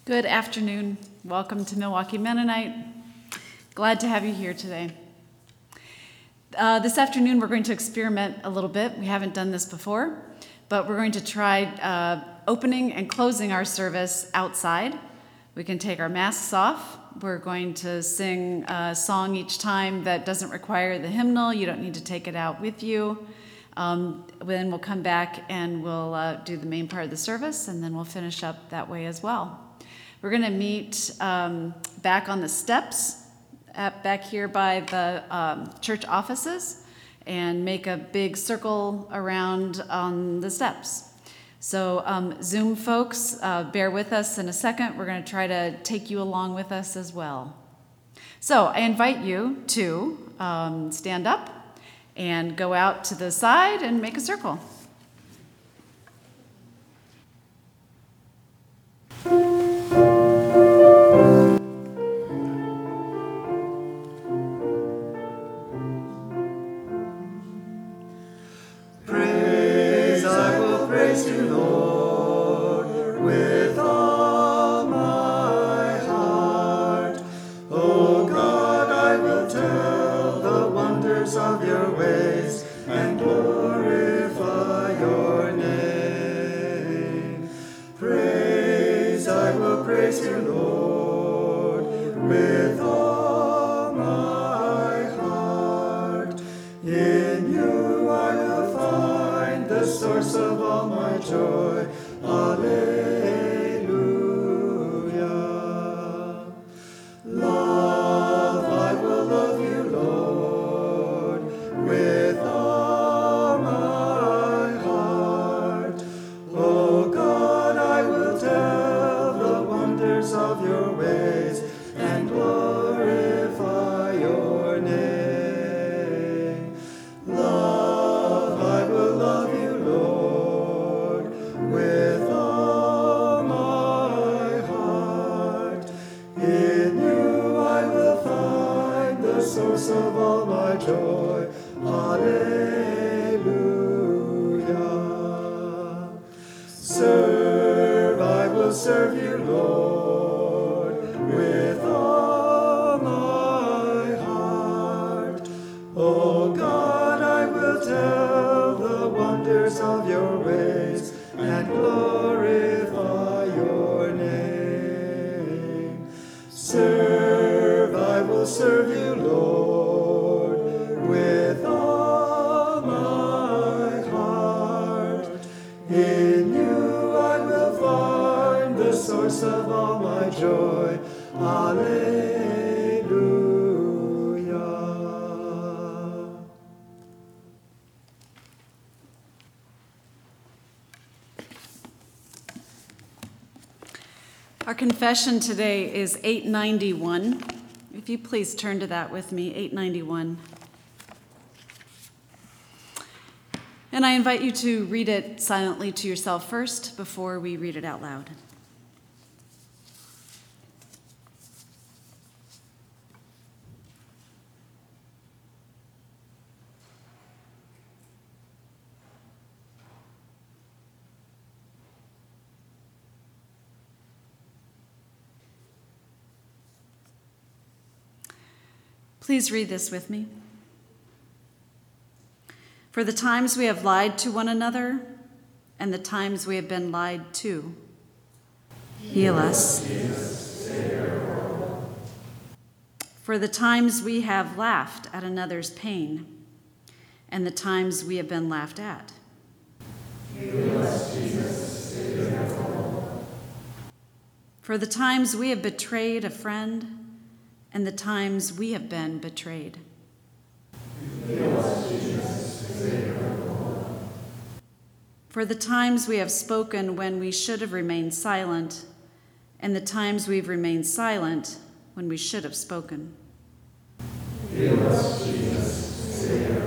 Good afternoon. Welcome to Milwaukee Mennonite. Glad to have you here today. This afternoon we're going to experiment a little bit. We haven't done this before, but we're going to try opening and closing our service outside. We can take our masks off. We're going to sing a song each time that doesn't require the hymnal. You don't need to take it out with you. Then we'll come back and we'll do the main part of the service, and then we'll finish up that way as well. We're going to meet back on the steps back here by the church offices and make a big circle around on the steps. So Zoom folks, bear with us in a second. We're going to try to take you along with us as well. So I invite you to stand up and go out to the side and make a circle. Our confession today is 891. If you please turn to that with me, 891. And I invite you to read it silently to yourself first before we read it out loud. Please read this with me. For the times we have lied to one another and the times we have been lied to, heal us. For the times we have laughed at another's pain and the times we have been laughed at, heal us, Jesus. For the times we have betrayed a friend and the times we have been betrayed, heal us, Jesus. For the times we have spoken when we should have remained silent, and the times we've remained silent when we should have spoken. Heal us, Jesus.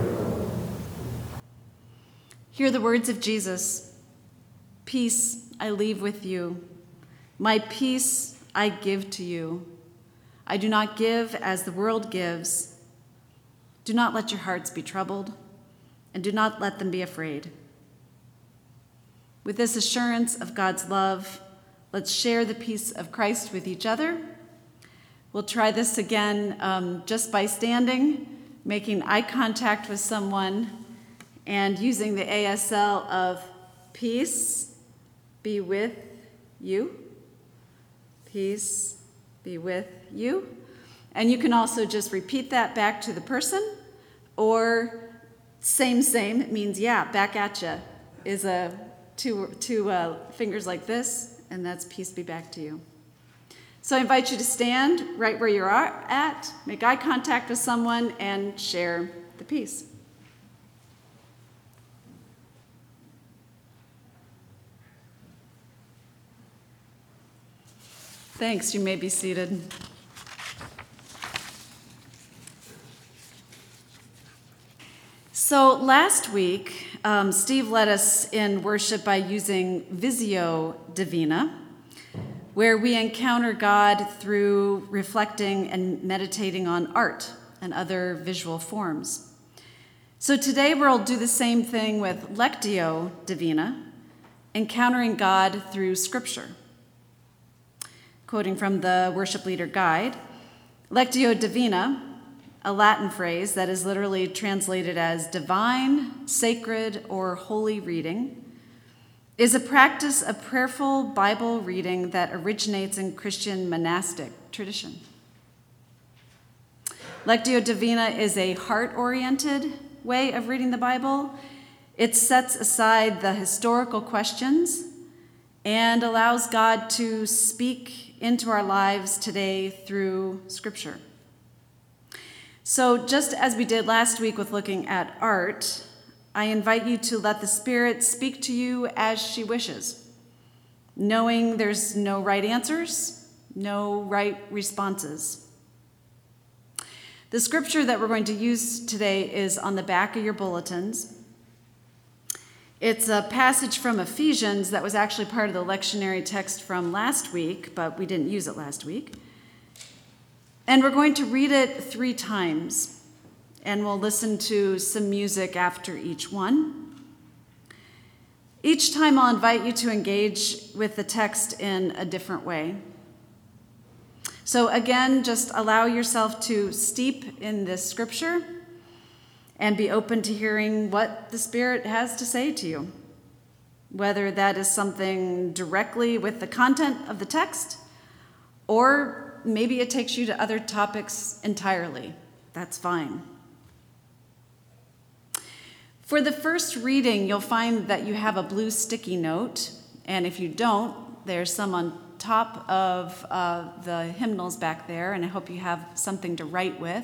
Hear the words of Jesus. Peace I leave with you. My peace I give to you. I do not give as the world gives. Do not let your hearts be troubled, and do not let them be afraid. With this assurance of God's love, Let's share the peace of Christ with each other. We'll try this again just by standing, making eye contact with someone, and using the ASL of peace be with you. Peace be with you. And you can also just repeat that back to the person, or same, it means yeah, back at you is two fingers like this, and that's peace be back to you. So I invite you to stand right where you are at, make eye contact with someone, and share the peace. Thanks, you may be seated. So last week, Steve led us in worship by using Visio Divina, where we encounter God through reflecting and meditating on art and other visual forms. So today we'll do the same thing with Lectio Divina, encountering God through Scripture. Quoting from the Worship Leader Guide, Lectio Divina, a Latin phrase that is literally translated as divine, sacred, or holy reading, is a practice of prayerful Bible reading that originates in Christian monastic tradition. Lectio Divina is a heart-oriented way of reading the Bible. It sets aside the historical questions and allows God to speak into our lives today through Scripture. So just as we did last week with looking at art, I invite you to let the Spirit speak to you as she wishes, knowing there's no right answers, no right responses. The scripture that we're going to use today is on the back of your bulletins. It's a passage from Ephesians that was actually part of the lectionary text from last week, but we didn't use it last week. And we're going to read it 3 times, and we'll listen to some music after each one. Each time I'll invite you to engage with the text in a different way. So again, just allow yourself to steep in this scripture and be open to hearing what the Spirit has to say to you, whether that is something directly with the content of the text, or maybe it takes you to other topics entirely. That's fine. For the first reading, you'll find that you have a blue sticky note, and if you don't, there's some on top of the hymnals back there, and I hope you have something to write with.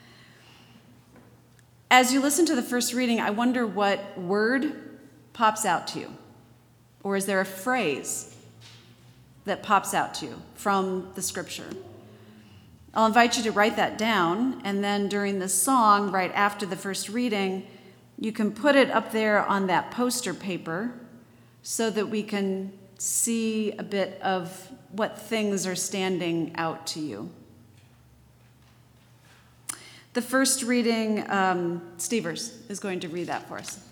As you listen to the first reading, I wonder what word pops out to you, or is there a phrase that pops out to you from the scripture? I'll invite you to write that down, and then during the song, right after the first reading, you can put it up there on that poster paper so that we can see a bit of what things are standing out to you. The first reading, Stevers is going to read that for us.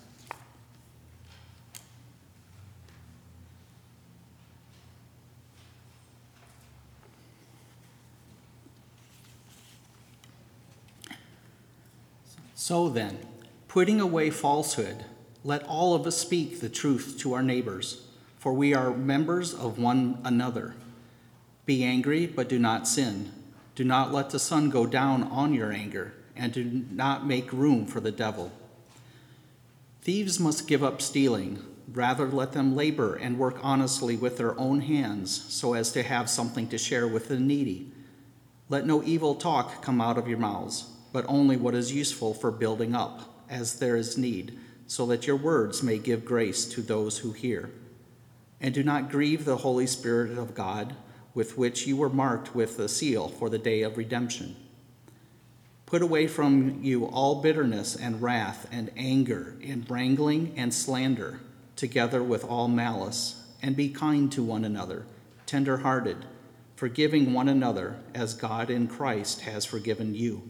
So then, putting away falsehood, let all of us speak the truth to our neighbors, for we are members of one another. Be angry, but do not sin. Do not let the sun go down on your anger, and do not make room for the devil. Thieves must give up stealing. Rather, let them labor and work honestly with their own hands, so as to have something to share with the needy. Let no evil talk come out of your mouths, but only what is useful for building up, as there is need, so that your words may give grace to those who hear. And do not grieve the Holy Spirit of God, with which you were marked with the seal for the day of redemption. Put away from you all bitterness and wrath and anger and wrangling and slander, together with all malice, and be kind to one another, tender-hearted, forgiving one another as God in Christ has forgiven you.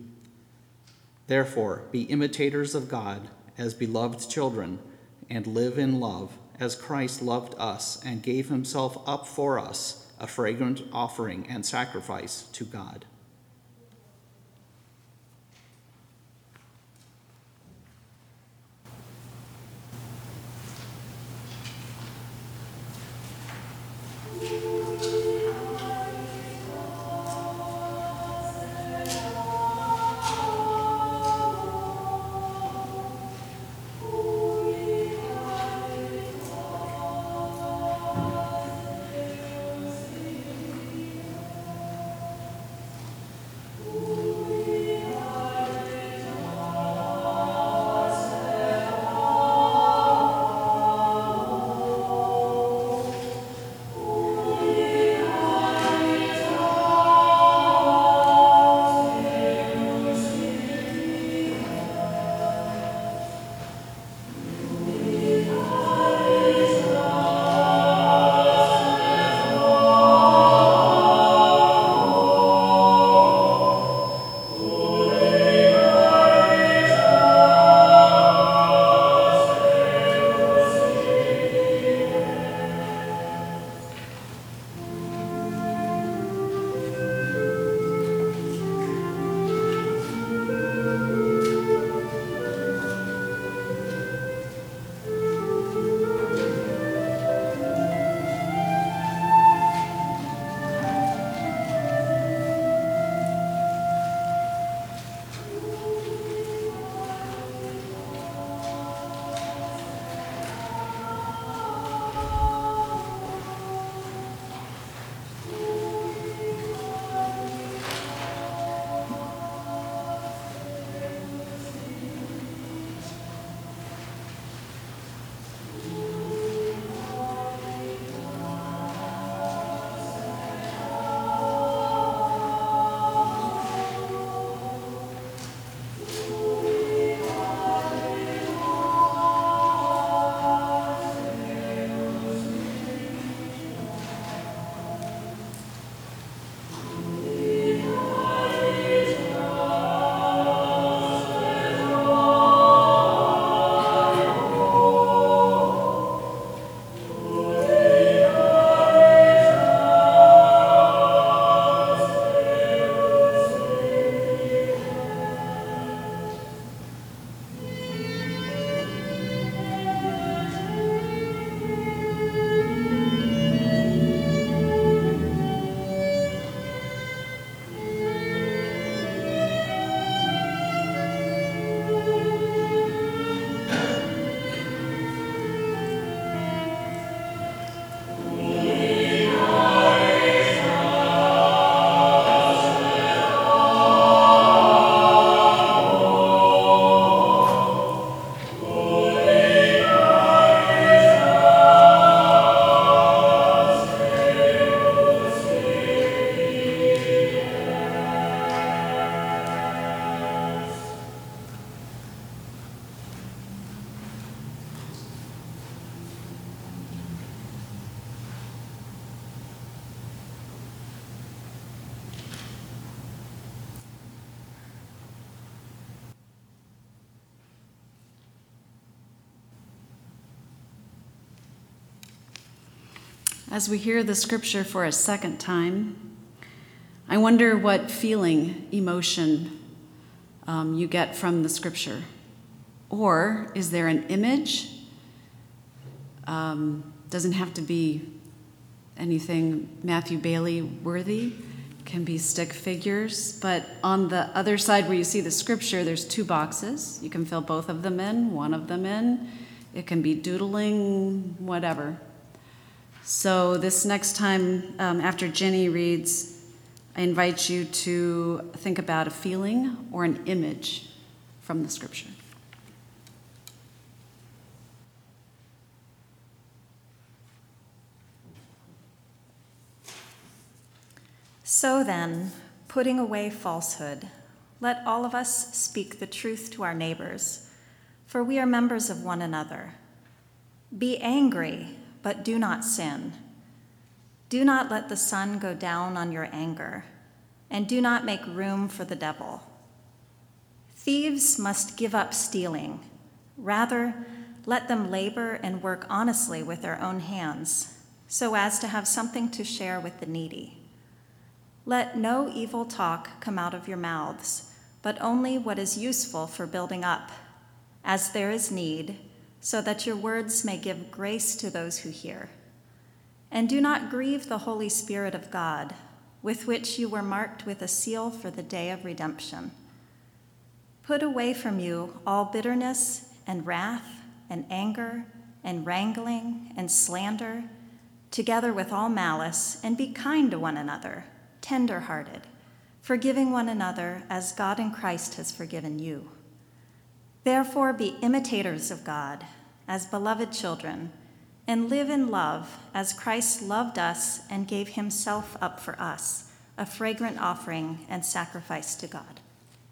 Therefore, be imitators of God as beloved children, and live in love as Christ loved us and gave himself up for us, a fragrant offering and sacrifice to God. As we hear the scripture for a second time, I wonder what feeling, emotion you get from the scripture. Or is there an image? Doesn't have to be anything Matthew Bailey worthy. Can be stick figures. But on the other side where you see the scripture, there's two boxes. You can fill both of them in, one of them in. It can be doodling, whatever. So this next time, after Jenny reads, I invite you to think about a feeling or an image from the scripture. So then, putting away falsehood, let all of us speak the truth to our neighbors, for we are members of one another. Be angry, but do not sin. Do not let the sun go down on your anger, and do not make room for the devil. Thieves must give up stealing. Rather, let them labor and work honestly with their own hands, so as to have something to share with the needy. Let no evil talk come out of your mouths, but only what is useful for building up, as there is need, so that your words may give grace to those who hear. And do not grieve the Holy Spirit of God, with which you were marked with a seal for the day of redemption. Put away from you all bitterness and wrath and anger and wrangling and slander, together with all malice, and be kind to one another, tender-hearted, forgiving one another as God in Christ has forgiven you. Therefore be imitators of God as beloved children, and live in love as Christ loved us and gave himself up for us, a fragrant offering and sacrifice to God.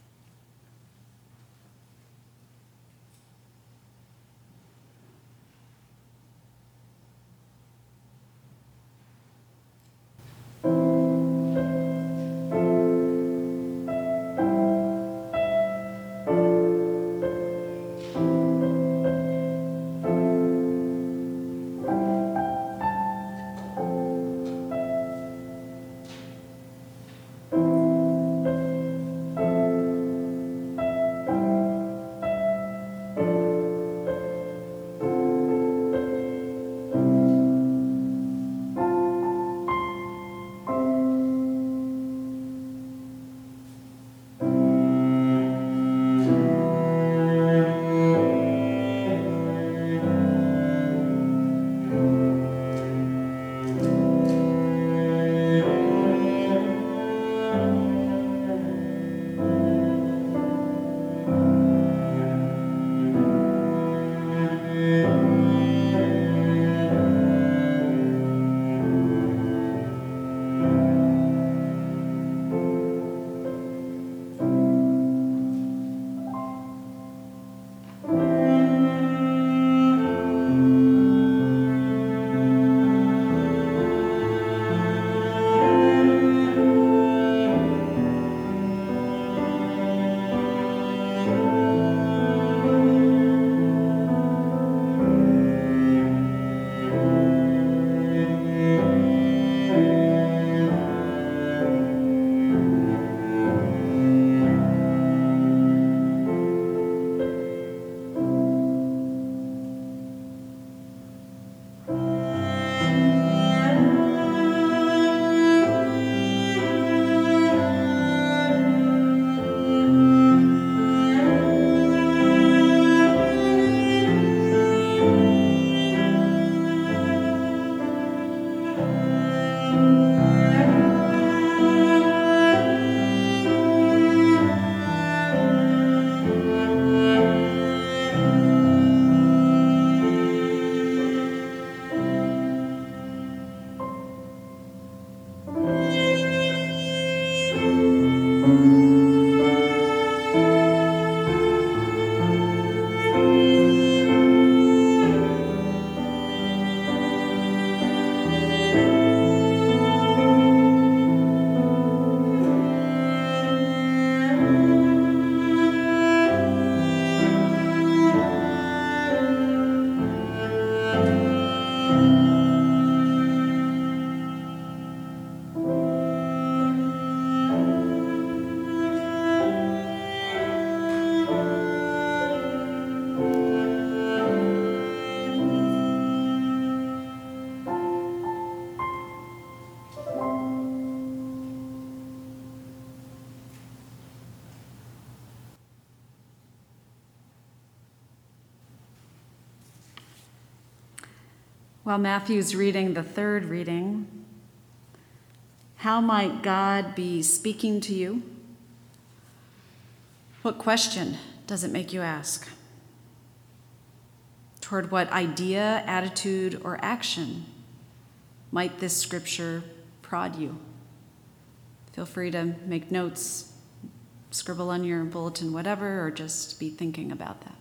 While Matthew's reading the third reading, how might God be speaking to you? What question does it make you ask? Toward what idea, attitude, or action might this scripture prod you? Feel free to make notes, scribble on your bulletin, whatever, or just be thinking about that.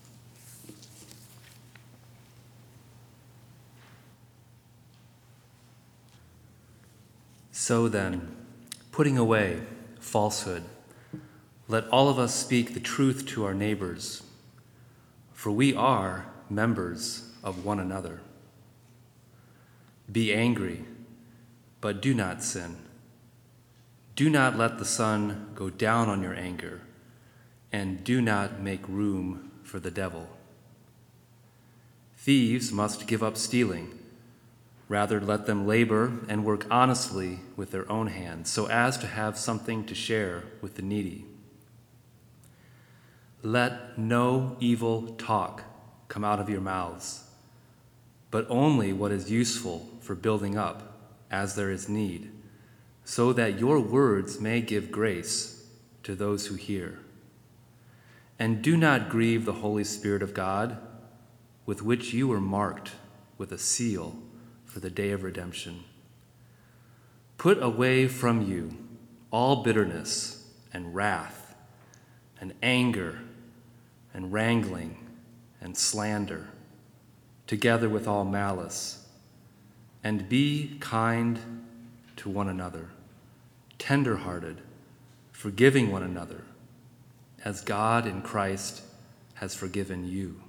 So then, putting away falsehood, let all of us speak the truth to our neighbors, for we are members of one another. Be angry, but do not sin. Do not let the sun go down on your anger, and do not make room for the devil. Thieves must give up stealing. Rather, let them labor and work honestly with their own hands, so as to have something to share with the needy. Let no evil talk come out of your mouths, but only what is useful for building up as there is need, so that your words may give grace to those who hear. And do not grieve the Holy Spirit of God, with which you were marked with a seal for the day of redemption. Put away from you all bitterness and wrath and anger and wrangling and slander, together with all malice, and be kind to one another, tender-hearted, forgiving one another, as God in Christ has forgiven you.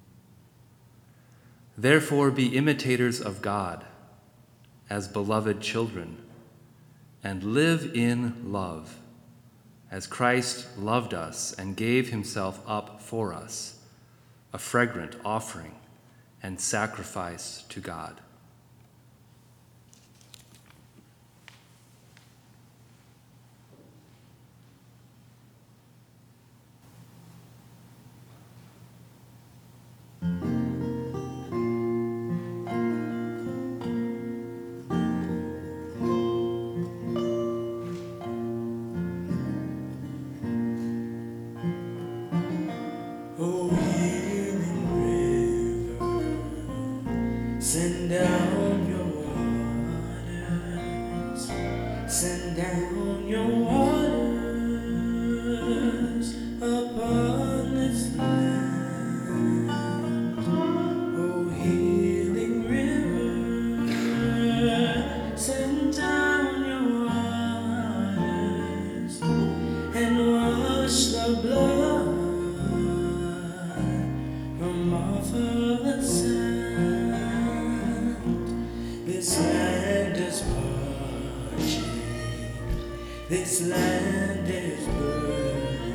Therefore, be imitators of God as beloved children, and live in love, as Christ loved us and gave himself up for us, a fragrant offering and sacrifice to God. Oh, healing river, send down your waters, send down your waters upon this land. Oh, healing river, send down your waters and wash the blood from off of the sand. This land is parching, this land is burning,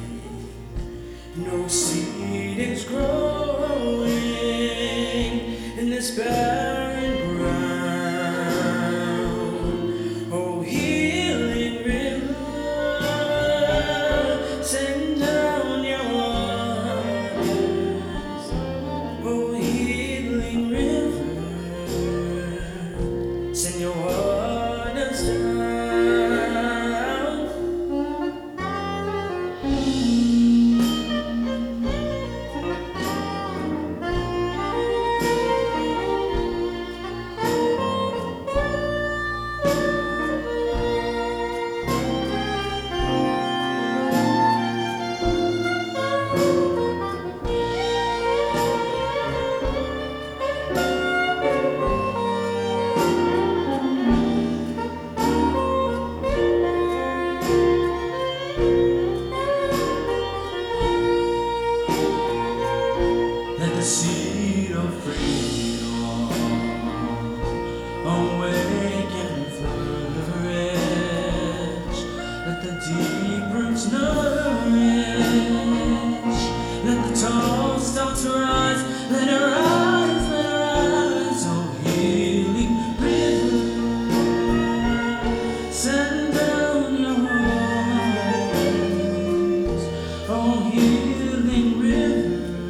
no seed is growing in this barren ground. Oh, healing river, send down your waters. Oh, healing river, send your waters down. Let the seed of freedom awake and flourish. Let the deep roots nourish. Let the tall stalks rise. Let it rise, let it rise. Oh, healing river, send down your waters. Oh, healing river,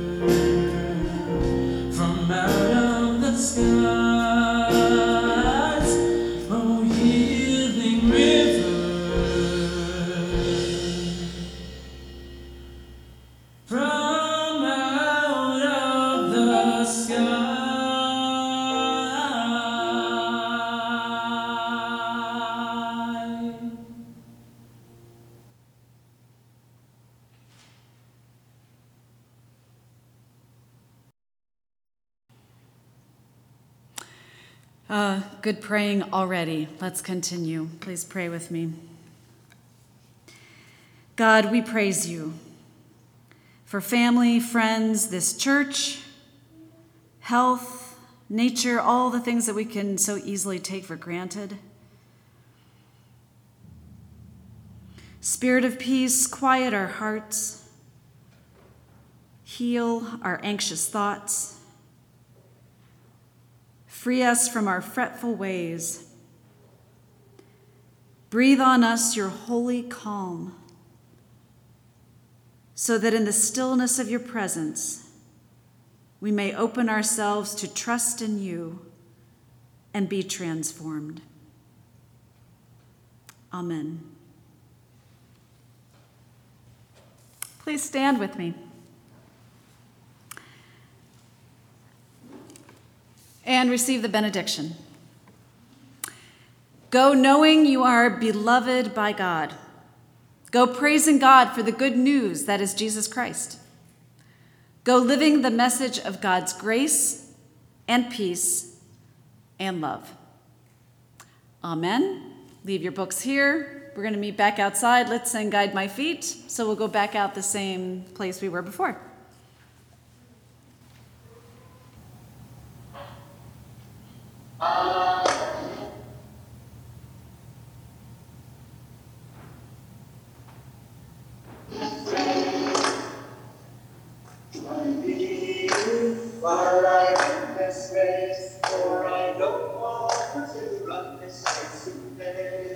from out of the skies. Oh, healing river, from out of the skies. Good praying already. Let's continue. Please pray with me. God, we praise you for family, friends, this church, health, nature, all the things that we can so easily take for granted. Spirit of peace, quiet our hearts, heal our anxious thoughts, free us from our fretful ways. Breathe on us your holy calm, so that in the stillness of your presence, we may open ourselves to trust in you and be transformed. Amen. Please stand with me. And receive the benediction. Go knowing you are beloved by God. Go praising God for the good news that is Jesus Christ. Go living the message of God's grace and peace and love. Amen. Leave your books here. We're going to meet back outside. Let's sing Guide My Feet. So we'll go back out the same place we were before. While I in this race, for I don't want to run this race in vain.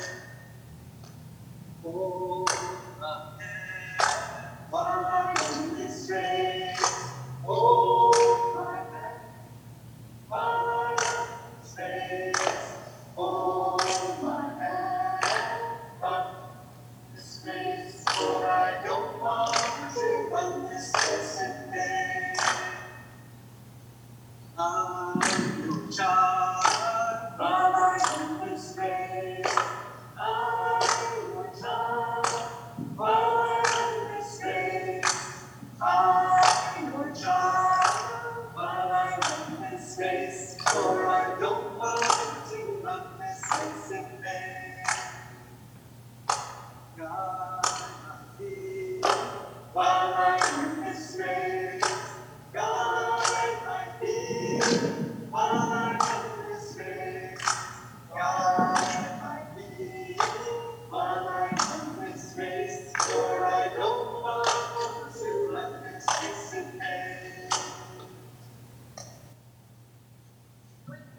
Hold my hand while I'm in this race. Hold my hand while I'm in this race. Hold my hand run this race, for I don't want to run this race in vain. I'm your child, while I'm in this race. I'm your child, while I'm in this race. I'm your child, while I'm in this race. For I don't want to run this race in vain. God.